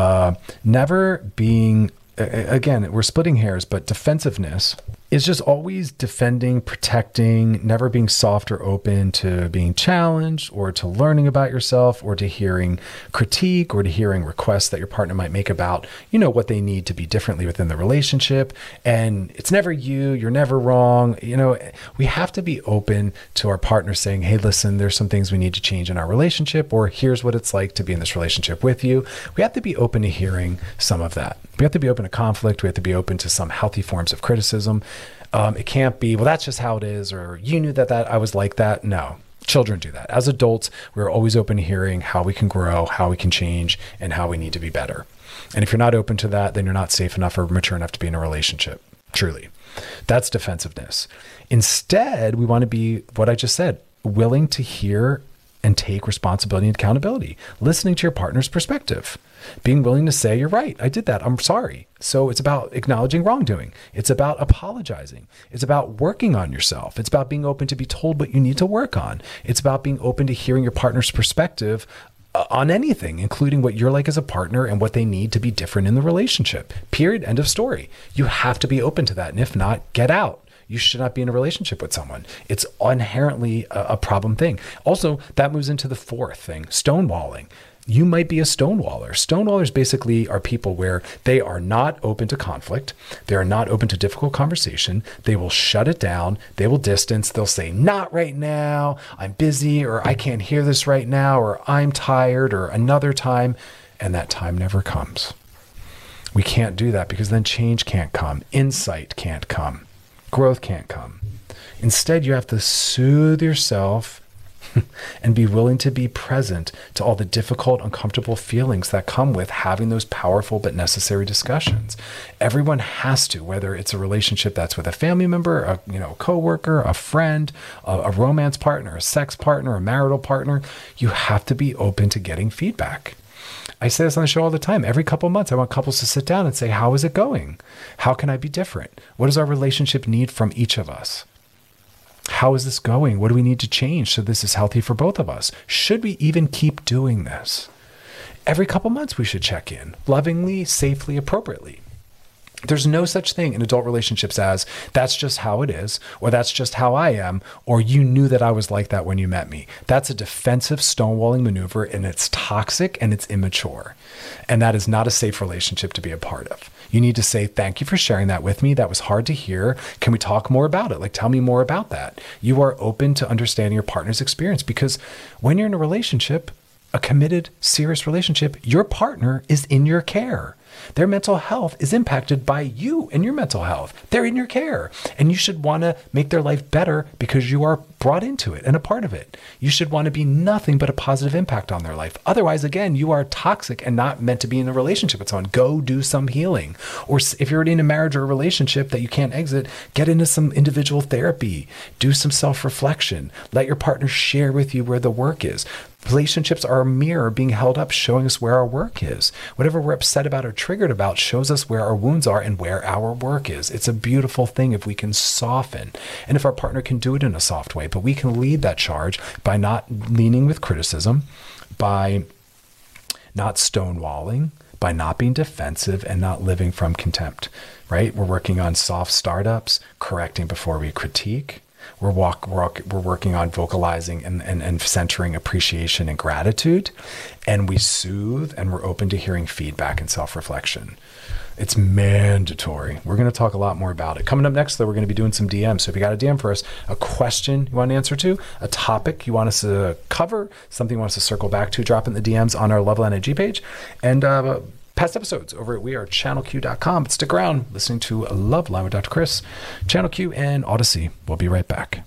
never being, again, we're splitting hairs, but defensiveness is just always defending, protecting, never being soft or open to being challenged or to learning about yourself or to hearing critique or to hearing requests that your partner might make about, what they need to be differently within the relationship. And it's never you're never wrong. We have to be open to our partner saying, hey, listen, there's some things we need to change in our relationship, or here's what it's like to be in this relationship with you. We have to be open to hearing some of that. We have to be open to conflict. We have to be open to some healthy forms of criticism. It can't be, well, that's just how it is, or you knew that I was like that. No, children do that. As adults, we're always open to hearing how we can grow, how we can change, and how we need to be better. And if you're not open to that, then you're not safe enough or mature enough to be in a relationship. Truly. That's defensiveness. Instead, we want to be, what I just said, willing to hear and take responsibility and accountability, listening to your partner's perspective, being willing to say, you're right, I did that, I'm sorry. So it's about acknowledging wrongdoing. It's about apologizing. It's about working on yourself. It's about being open to be told what you need to work on. It's about being open to hearing your partner's perspective on anything, including what you're like as a partner and what they need to be different in the relationship. Period. End of story. You have to be open to that. And if not, get out. You should not be in a relationship with someone. It's inherently a problem thing. Also, that moves into the 4th thing, stonewalling. You might be a stonewaller. Stonewallers basically are people where they are not open to conflict. They are not open to difficult conversation. They will shut it down. They will distance. They'll say, not right now, I'm busy, or I can't hear this right now, or I'm tired, or another time. And that time never comes. We can't do that because then change can't come. Insight can't come. Growth can't come. Instead, you have to soothe yourself and be willing to be present to all the difficult, uncomfortable feelings that come with having those powerful but necessary discussions. Everyone has to, whether it's a relationship that's with a family member, a coworker, a friend, a romance partner, a sex partner, a marital partner, you have to be open to getting feedback. I say this on the show all the time. Every couple of months, I want couples to sit down and say, how is it going? How can I be different? What does our relationship need from each of us? How is this going? What do we need to change so this is healthy for both of us? Should we even keep doing this? Every couple months, we should check in lovingly, safely, appropriately. There's no such thing in adult relationships as that's just how it is, or that's just how I am, or you knew that I was like that when you met me. That's a defensive stonewalling maneuver, and it's toxic and it's immature. And that is not a safe relationship to be a part of. You need to say, thank you for sharing that with me. That was hard to hear. Can we talk more about it? Like, tell me more about that. You are open to understanding your partner's experience, because when you're in a relationship, a committed, serious relationship, your partner is in your care. Their mental health is impacted by you and your mental health. They're in your care. And you should want to make their life better because you are brought into it and a part of it. You should want to be nothing but a positive impact on their life. Otherwise, again, you are toxic and not meant to be in a relationship with someone. Go do some healing. Or if you're already in a marriage or a relationship that you can't exit, get into some individual therapy. Do some self-reflection. Let your partner share with you where the work is. Relationships are a mirror being held up, showing us where our work is. Whatever we're upset about or triggered about shows us where our wounds are and where our work is. It's a beautiful thing if we can soften, and if our partner can do it in a soft way. But we can lead that charge by not leaning with criticism, by not stonewalling, by not being defensive, and not living from contempt, right? We're working on soft startups, correcting before we critique. We're working on vocalizing and centering appreciation and gratitude, and we soothe, and we're open to hearing feedback and self-reflection. It's mandatory. We're going to talk a lot more about it. Coming up next, though, we're going to be doing some DMs. So if you got a DM for us, a question you want an answer to, a topic you want us to cover, something you want us to circle back to, drop in the DMs on our Love Line IG page, and past episodes over at wearechannelq.com. But stick around listening to Love Line with Dr. Chris, Channel Q and Odyssey. We'll be right back.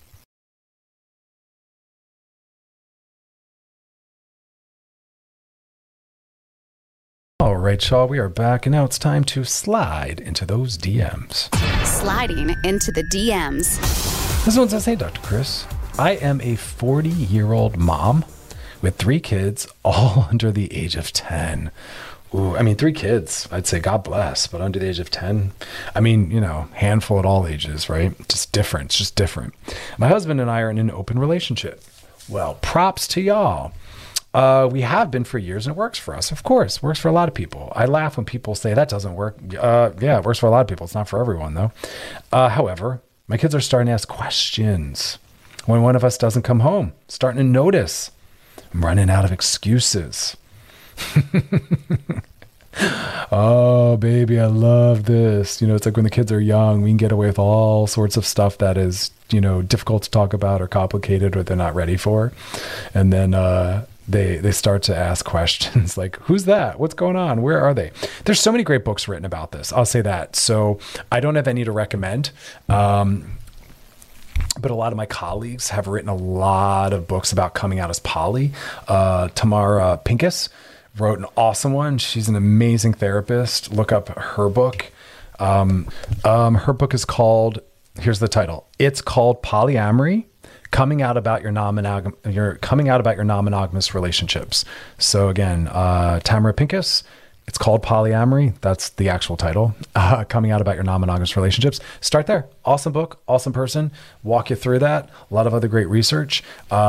All right, y'all, we are back, and now it's time to slide into those DMs. Sliding into the DMs. This one's says, hey, Dr. Chris, I am a 40-year-old mom with 3 kids, all under the age of 10. Ooh, I mean, 3 kids, I'd say God bless, but under the age of 10, I mean, handful at all ages, right? Just different. It's just different. My husband and I are in an open relationship. Well, props to y'all. We have been for years, and it works for us. Of course, works for a lot of people. I laugh when people say that doesn't work. Yeah, it works for a lot of people. It's not for everyone, though. However, my kids are starting to ask questions when one of us doesn't come home, starting to notice. I'm running out of excuses. Oh, baby, I love this. It's like when the kids are young, we can get away with all sorts of stuff that is, difficult to talk about or complicated or they're not ready for. And then they start to ask questions like, who's that? What's going on? Where are they? There's so many great books written about this. I'll say that. So I don't have any to recommend. But a lot of my colleagues have written a lot of books about coming out as poly. Tamara Pincus wrote an awesome one. She's an amazing therapist. Look up her book. Her book is called, here's the title. It's called Polyamory: Coming Out About Your Non-Monogamous Relationships. So again, Tamara Pincus, it's called Polyamory. That's the actual title. Coming Out About Your Non-Monogamous Relationships. Start there. Awesome book, awesome person. Walk you through that. A lot of other great research.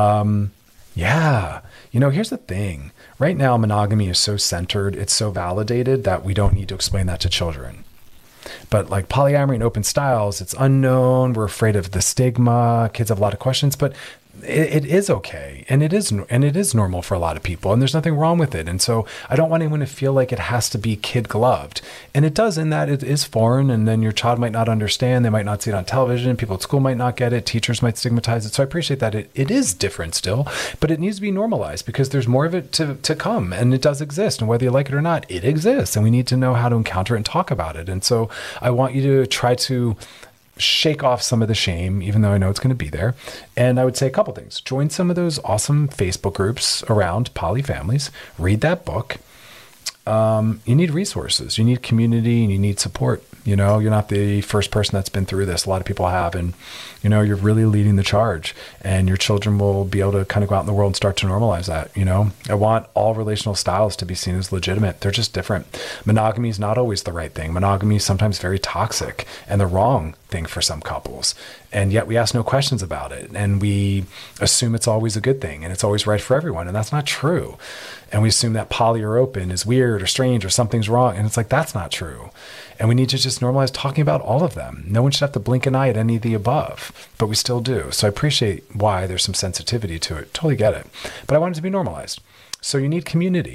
Yeah. Here's the thing. Right now, monogamy is so centered, it's so validated that we don't need to explain that to children. But like polyamory and open styles, it's unknown. We're afraid of the stigma. Kids have a lot of questions, but it is okay. And it is normal for a lot of people, and there's nothing wrong with it. And so I don't want anyone to feel like it has to be kid gloved. And it does, in that it is foreign, and then your child might not understand. They might not see it on television. People at school might not get it. Teachers might stigmatize it. So I appreciate that it is different still, but it needs to be normalized because there's more of it to come, and it does exist. And whether you like it or not, it exists, and we need to know how to encounter it and talk about it. And so I want you to try to shake off some of the shame, even though I know it's going to be there. And I would say a couple things. Join some of those awesome Facebook groups around poly families. Read that book. You need resources. You need community, and you need support. You're not the first person that's been through this. A lot of people have, and you're really leading the charge, and your children will be able to kind of go out in the world and start to normalize that. I want all relational styles to be seen as legitimate. They're just different. Monogamy is not always the right thing. Monogamy is sometimes very toxic and the wrong thing for some couples. And yet we ask no questions about it. And we assume it's always a good thing and it's always right for everyone. And that's not true. And we assume that poly or open is weird or strange or something's wrong. And it's like, that's not true. And we need to just normalize talking about all of them. No one should have to blink an eye at any of the above, but we still do. So I appreciate why there's some sensitivity to it. Totally get it. But I want it to be normalized. So you need community.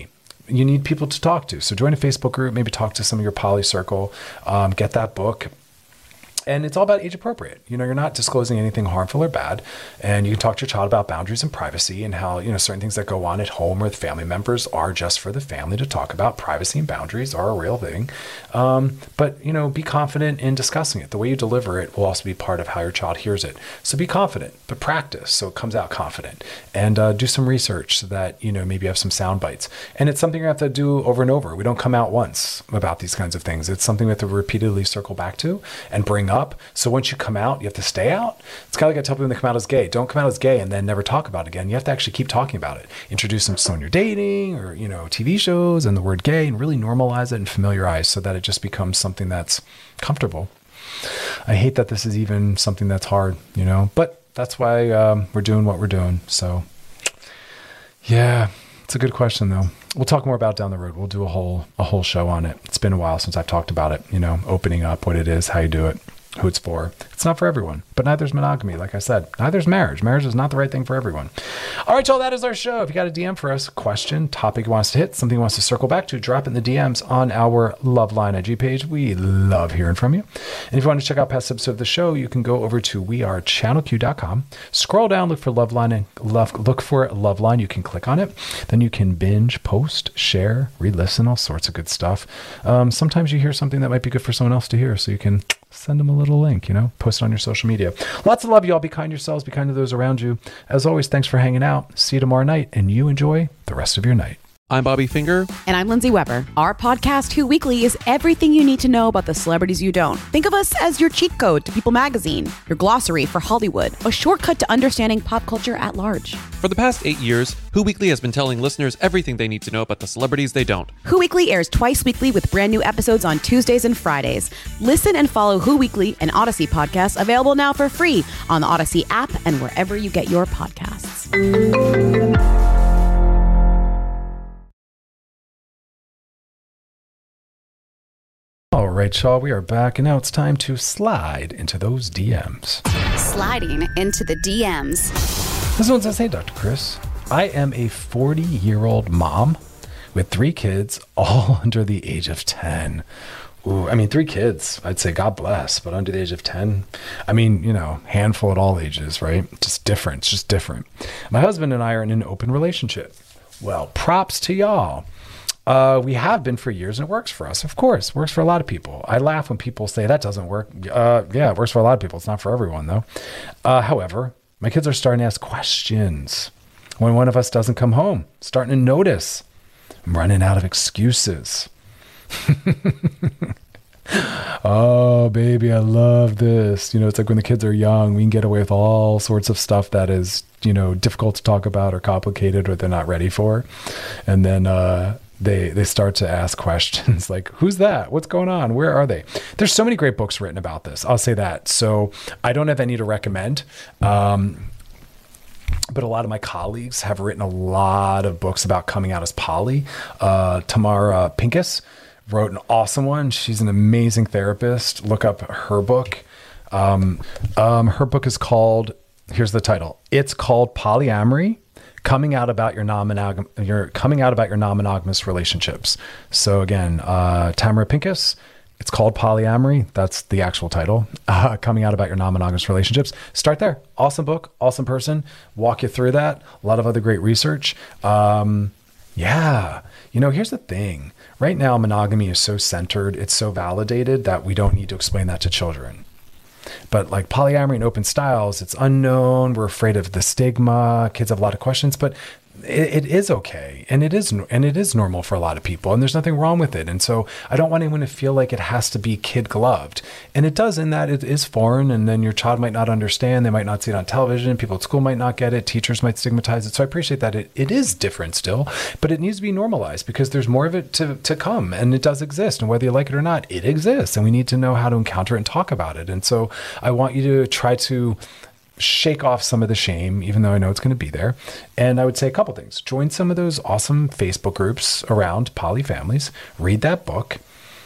you need people to talk to. So join a Facebook group, maybe talk to some of your poly circle, get that book. And it's all about age appropriate. You're not disclosing anything harmful or bad. And you can talk to your child about boundaries and privacy and how, certain things that go on at home with family members are just for the family to talk about. Privacy and boundaries are a real thing. But be confident in discussing it. The way you deliver it will also be part of how your child hears it. So be confident, but practice so it comes out confident. And do some research so that, maybe you have some sound bites. And it's something you have to do over and over. We don't come out once about these kinds of things. It's something we have to repeatedly circle back to and bring up. So once you come out, you have to stay out. It's kind of like I tell people when they come out as gay. Don't come out as gay and then never talk about it again. You have to actually keep talking about it. Introduce them to someone you're dating or, TV shows and the word gay, and really normalize it and familiarize so that it just becomes something that's comfortable. I hate that this is even something that's hard, but that's why we're doing what we're doing. So yeah, it's a good question though. We'll talk more about it down the road. We'll do a whole show on it. It's been a while since I've talked about it, opening up what it is, how you do it, who it's for. It's not for everyone, but neither's monogamy. Like I said, neither's marriage. Marriage is not the right thing for everyone. All right, y'all, that is our show. If you got a DM for us, question, topic you want us to hit, something you want us to circle back to, drop it in the DMs on our Loveline IG page. We love hearing from you. And if you want to check out past episodes of the show, you can go over to wearechannelq.com, scroll down, look for Loveline, and look for Loveline. You can click on it. Then you can binge, post, share, re-listen, all sorts of good stuff. Sometimes you hear something that might be good for someone else to hear, so you can send them a little link, post it on your social media. Lots of love, y'all. Be kind to yourselves, be kind to those around you. As always, thanks for hanging out. See you tomorrow night, and you enjoy the rest of your night. I'm Bobby Finger. And I'm Lindsay Weber. Our podcast, Who Weekly, is everything you need to know about the celebrities you don't. Think of us as your cheat code to People Magazine, your glossary for Hollywood, a shortcut to understanding pop culture at large. For the past 8 years, Who Weekly has been telling listeners everything they need to know about the celebrities they don't. Who Weekly airs twice weekly with brand new episodes on Tuesdays and Fridays. Listen and follow Who Weekly, an Odyssey podcast, available now for free on the Odyssey app and wherever you get your podcasts. All right, y'all, we are back, and now it's time to slide into those DMs. Sliding into the DMs. This one says, hey, Dr. Chris, I am a 40-year-old mom with 3 kids, all under the age of 10. Ooh, 3 kids, I'd say God bless, but under the age of 10, handful at all ages, right? Just different, it's just different. My husband and I are in an open relationship. Well, props to y'all. We have been for years, and it works for us. Of course, works for a lot of people. I laugh when people say that doesn't work. Yeah, it works for a lot of people. It's not for everyone, though. However, my kids are starting to ask questions when one of us doesn't come home. Starting to notice. I'm running out of excuses. Oh, baby, I love this. It's like when the kids are young, we can get away with all sorts of stuff that is, difficult to talk about or complicated or they're not ready for. And then, they start to ask questions like, who's that? What's going on? Where are they? There's so many great books written about this. I'll say that. So I don't have any to recommend. But a lot of my colleagues have written a lot of books about coming out as poly. Tamara Pincus wrote an awesome one. She's an amazing therapist. Look up her book. Her book is called, here's the title. It's called Polyamory. Coming out about your non-monogamous relationships. So again, Tamara Pincus, it's called Polyamory. That's the actual title. Coming out about your non-monogamous relationships. Start there. Awesome book, awesome person. Walk you through that. A lot of other great research. Here's the thing. Right now, monogamy is so centered, it's so validated that we don't need to explain that to children. But like polyamory and open styles, it's unknown. We're afraid of the stigma. Kids have a lot of questions, but it is okay. And it is normal for a lot of people, and there's nothing wrong with it. And so I don't want anyone to feel like it has to be kid gloved. And it does, in that it is foreign, and then your child might not understand. They might not see it on television. People at school might not get it. Teachers might stigmatize it. So I appreciate that it is different still, but it needs to be normalized because there's more of it to come, and it does exist. And whether you like it or not, it exists, and we need to know how to encounter it and talk about it. And so I want you to try to shake off some of the shame, even though I know it's going to be there. And I would say a couple things. Join some of those awesome Facebook groups around poly families. Read that book.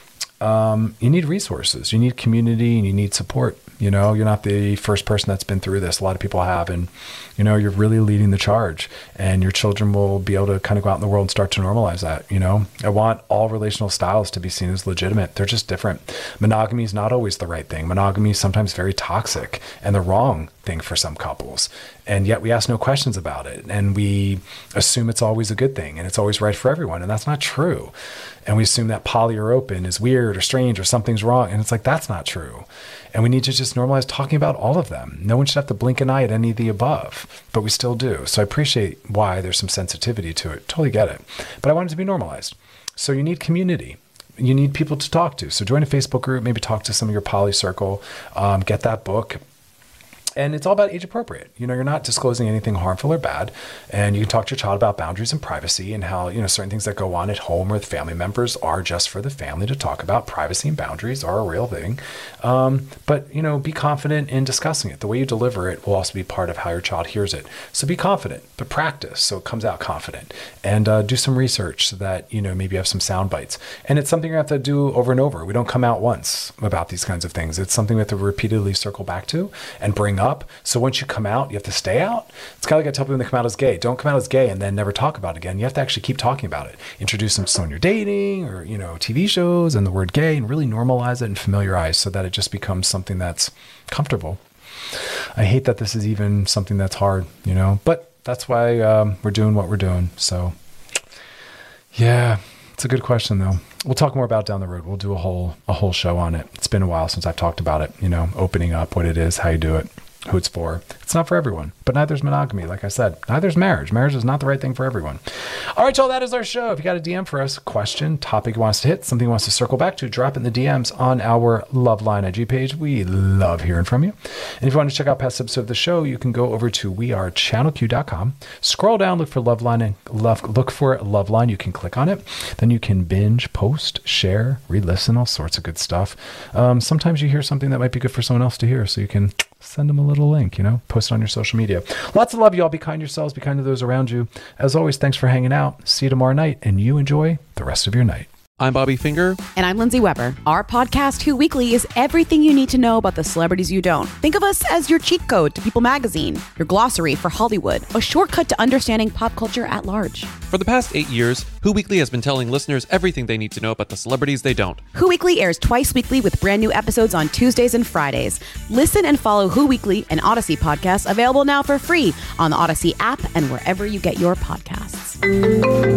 you need resources, you need community, and you need support. You know, you're not the first person that's been through this. A lot of people have, and you know, you're really leading the charge, and your children will be able to kind of go out in the world and start to normalize that. You know, I want all relational styles to be seen as legitimate. They're just different. Monogamy is not always the right thing. Monogamy is sometimes very toxic and the wrong thing for some couples. And yet we ask no questions about it. And we assume it's always a good thing and it's always right for everyone. And that's not true. And we assume that poly or open is weird or strange or something's wrong. And it's like, that's not true. And we need to just normalize talking about all of them. No one should have to blink an eye at any of the above, but we still do. So I appreciate why there's some sensitivity to it. Totally get it. But I want it to be normalized. So you need community. You need people to talk to. So join a Facebook group, maybe talk to some of your poly circle, get that book. And it's all about age appropriate. You know, you're not disclosing anything harmful or bad. And you can talk to your child about boundaries and privacy and how, you know, certain things that go on at home with family members are just for the family to talk about. Privacy and boundaries are a real thing. But, you know, be confident in discussing it. The way you deliver it will also be part of how your child hears it. So be confident, but practice so it comes out confident. And do some research so that, you know, maybe you have some sound bites. And it's something you have to do over and over. We don't come out once about these kinds of things. It's something we have to repeatedly circle back to and bring up. So once you come out, you have to stay out. It's kind of like I tell people when they come out as gay. Don't come out as gay and then never talk about it again. You have to actually keep talking about it. Introduce them to someone you're dating or, you know, TV shows and the word gay and really normalize it and familiarize so that it just becomes something that's comfortable. I hate that this is even something that's hard, you know, but that's why we're doing what we're doing. So yeah, it's a good question though. We'll talk more about it down the road. We'll do a whole show on it. It's been a while since I've talked about it, you know, opening up what it is, how you do it, who it's for. It's not for everyone, but neither is monogamy. Like I said, neither is marriage. Marriage is not the right thing for everyone. All right, y'all, that is our show. If you got a DM for us, question, topic you want us to hit, something you want us to circle back to, drop it in the DMs on our Loveline IG page. We love hearing from you. And if you want to check out past episodes of the show, you can go over to wearechannelq.com, scroll down, look for Loveline, and look for Loveline. You can click on it. Then you can binge, post, share, re-listen, all sorts of good stuff. Sometimes you hear something that might be good for someone else to hear, so you can send them a little link, you know, post it on your social media. Lots of love, y'all. Be kind to yourselves, be kind to those around you. As always, thanks for hanging out. See you tomorrow night, and you enjoy the rest of your night. I'm Bobby Finger. And I'm Lindsay Weber. Our podcast, Who Weekly, is everything you need to know about the celebrities you don't. Think of us as your cheat code to People Magazine, your glossary for Hollywood, a shortcut to understanding pop culture at large. For the past 8 years, Who Weekly has been telling listeners everything they need to know about the celebrities they don't. Who Weekly airs twice weekly with brand new episodes on Tuesdays and Fridays. Listen and follow Who Weekly, an Odyssey podcast, available now for free on the Odyssey app and wherever you get your podcasts.